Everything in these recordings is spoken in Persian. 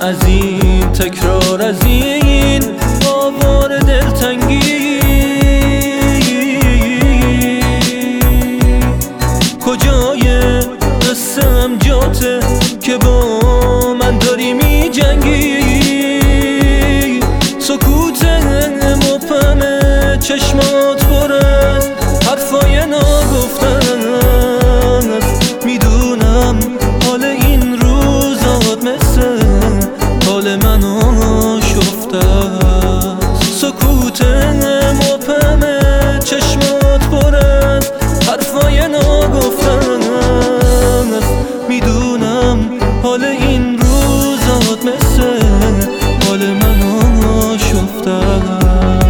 از این تکرار، از این آوار دلتنگی. کجای قصه‌ام جاته که با من داری می جنگی؟ سکوت مبهم چشمات پر از حرفای ناگفتن است. میدونم حال این روزات مثل حال من آشفته است. سکوت مبهم چشمات پر از حرفای ناگفتن است. میدونم حال این روزات مثل حال من آشفته است.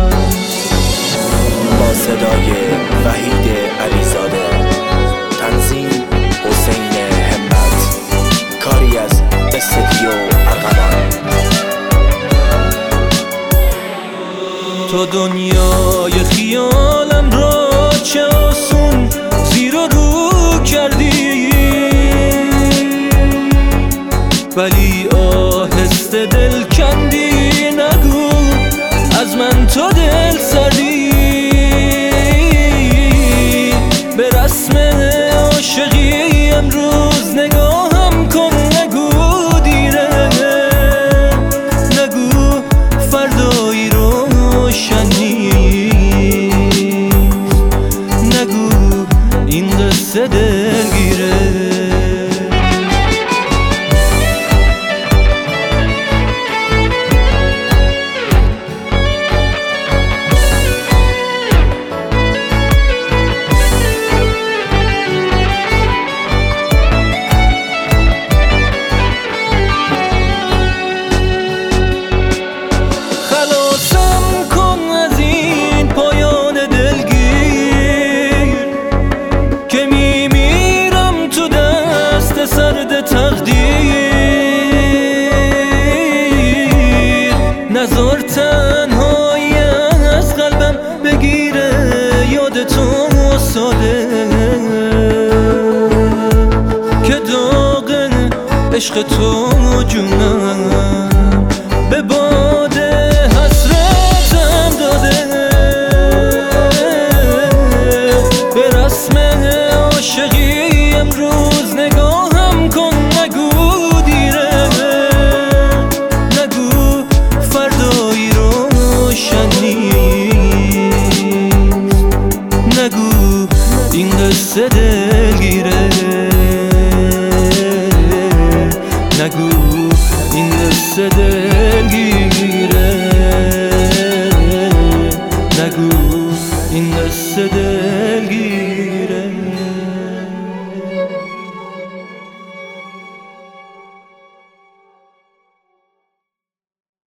با صدای وحید علیزاده، تنظیم حسین همت، کاری از استودیو ارغوان. تو دنیای خیالم را چه آسون زیر و رو کردی، ولی آهسته دل کندی. نگو از من تو دل سردی. به رسم عاشقی امروز نگاهم کن. نگو دیره، نگو فردایی روشن نیست. نگو این قصه دلگیره. نذار تنهایی از قلبم بگیره یاد تو ساده، که داغ عشق تو جونم به